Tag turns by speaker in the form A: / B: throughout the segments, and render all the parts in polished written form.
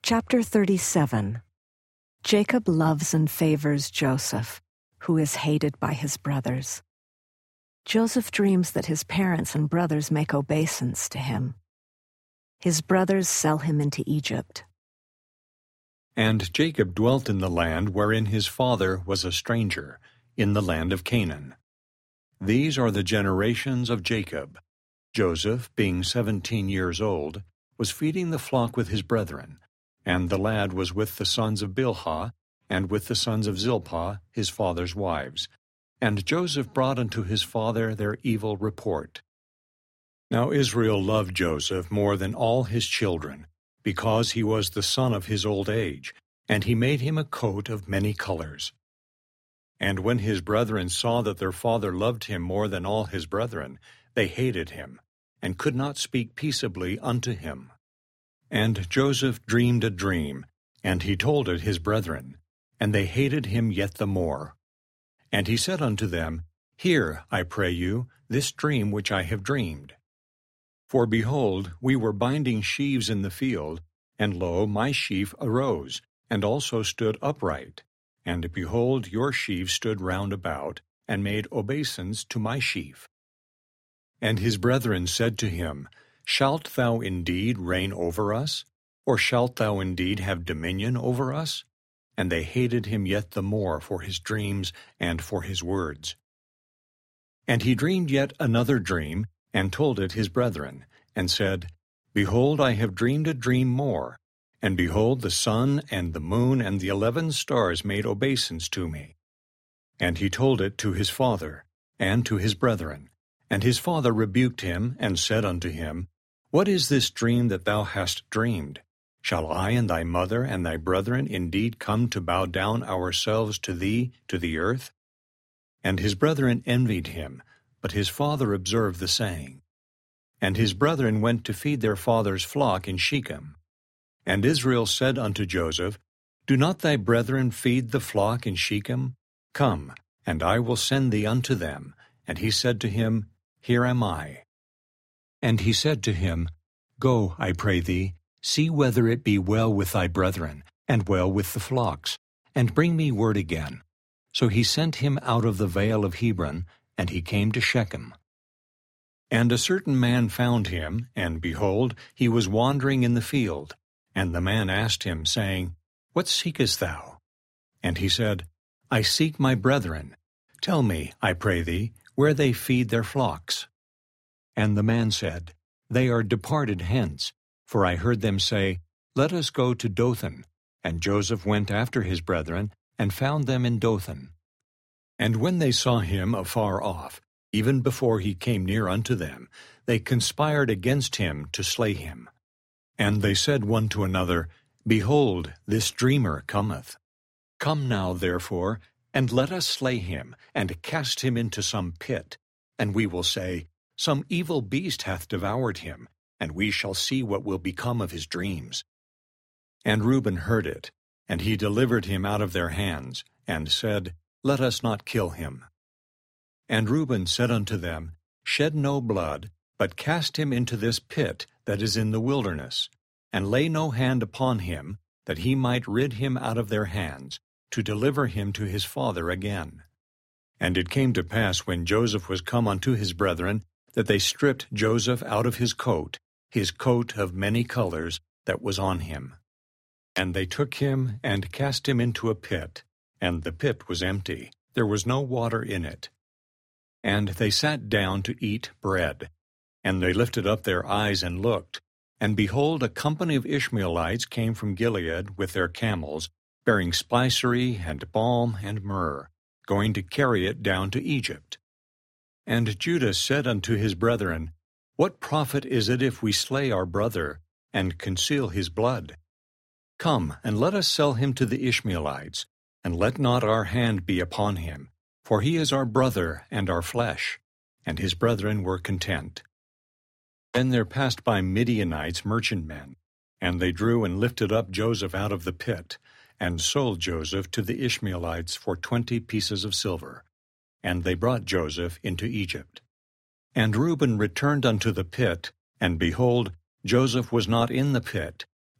A: Chapter 37. Jacob loves and favors Joseph, who is hated by his brothers. Joseph dreams that his parents and brothers make obeisance to him. His brothers sell him into Egypt.
B: And Jacob dwelt in the land wherein his father was a stranger, in the land of Canaan. These are the generations of Jacob. Joseph, being 17 years old, was feeding the flock with his brethren, and the lad was with the sons of Bilhah, and with the sons of Zilpah, his father's wives. And Joseph brought unto his father their evil report. Now Israel loved Joseph more than all his children, because he was the son of his old age, and he made him a coat of many colors. And when his brethren saw that their father loved him more than all his brethren, they hated him, and could not speak peaceably unto him. And Joseph dreamed a dream, and he told it his brethren, and they hated him yet the more. And he said unto them, Hear, I pray you, this dream which I have dreamed. For behold, we were binding sheaves in the field, and lo, my sheaf arose, and also stood upright. And behold, your sheaves stood round about, and made obeisance to my sheaf. And his brethren said to him, Shalt thou indeed reign over us? Or shalt thou indeed have dominion over us? And they hated him yet the more for his dreams and for his words. And he dreamed yet another dream, and told it his brethren, and said, Behold, I have dreamed a dream more, and behold, the sun and the moon and the 11 stars made obeisance to me. And he told it to his father, and to his brethren. And his father rebuked him, and said unto him, What is this dream that thou hast dreamed? Shall I and thy mother and thy brethren indeed come to bow down ourselves to thee to the earth? And his brethren envied him, but his father observed the saying. And his brethren went to feed their father's flock in Shechem. And Israel said unto Joseph, Do not thy brethren feed the flock in Shechem? Come, and I will send thee unto them. And he said to him, Here am I. And he said to him, Go, I pray thee, see whether it be well with thy brethren, and well with the flocks, and bring me word again. So he sent him out of the vale of Hebron, and he came to Shechem. And a certain man found him, and behold, he was wandering in the field. And the man asked him, saying, What seekest thou? And he said, I seek my brethren. Tell me, I pray thee, where they feed their flocks. And the man said, They are departed hence, for I heard them say, Let us go to Dothan. And Joseph went after his brethren, and found them in Dothan. And when they saw him afar off, even before he came near unto them, they conspired against him to slay him. And they said one to another, Behold, this dreamer cometh. Come now, therefore, and let us slay him, and cast him into some pit. And we will say, Some evil beast hath devoured him, and we shall see what will become of his dreams. And Reuben heard it, and he delivered him out of their hands, and said, Let us not kill him. And Reuben said unto them, Shed no blood, but cast him into this pit that is in the wilderness, and lay no hand upon him, that he might rid him out of their hands, to deliver him to his father again. And it came to pass, when Joseph was come unto his brethren, that they stripped Joseph out of his coat of many colors that was on him. And they took him, and cast him into a pit, and the pit was empty, there was no water in it. And they sat down to eat bread. And they lifted up their eyes and looked, and behold, a company of Ishmaelites came from Gilead with their camels, bearing spicery and balm and myrrh, going to carry it down to Egypt. And Judah said unto his brethren, What profit is it if we slay our brother, and conceal his blood? Come, and let us sell him to the Ishmaelites, and let not our hand be upon him, for he is our brother and our flesh. And his brethren were content. Then there passed by Midianites merchantmen, and they drew and lifted up Joseph out of the pit, and sold Joseph to the Ishmaelites for 20 pieces of silver. And they brought Joseph into Egypt. And Reuben returned unto the pit, and behold, Joseph was not in the pit,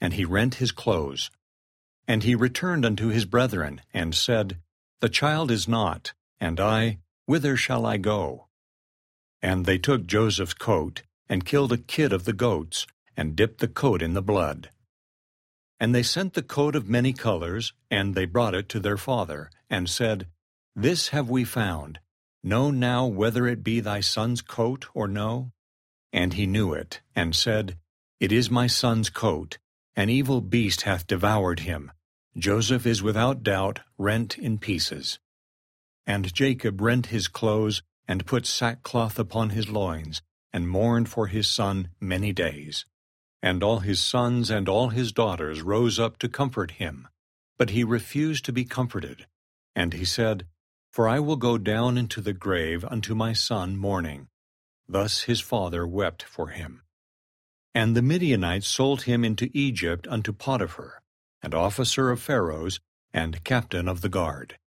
B: and he rent his clothes. And he returned unto his brethren, and said, The child is not, and I, whither shall I go? And they took Joseph's coat, and killed a kid of the goats, and dipped the coat in the blood. And they sent the coat of many colors, and they brought it to their father, and said, This have we found. Know now whether it be thy son's coat or no? And he knew it, and said, It is my son's coat. An evil beast hath devoured him. Joseph is without doubt rent in pieces. And Jacob rent his clothes, and put sackcloth upon his loins, and mourned for his son many days. And all his sons and all his daughters rose up to comfort him. But he refused to be comforted. And he said, For I will go down into the grave unto my son mourning. Thus his father wept for him. And the Midianites sold him into Egypt unto Potiphar, an officer of Pharaoh's, and captain of the guard.